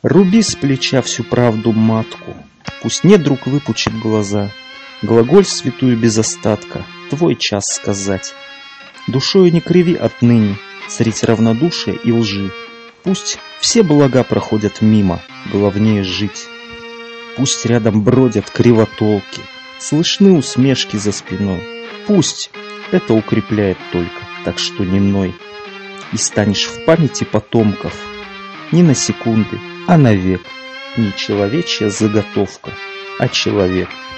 Руби с плеча всю правду матку, пусть недруг выпучит глаза. Глаголь святую без остатка, твой час сказать. Душою не криви отныне, средь равнодушия и лжи. Пусть все блага проходят мимо, главнее жить. Пусть рядом бродят кривотолки, слышны усмешки за спиной. Пусть это укрепляет только, так что не ной. И станешь в памяти потомков не на секунды, а навек. Не человечья заготовка, а человек.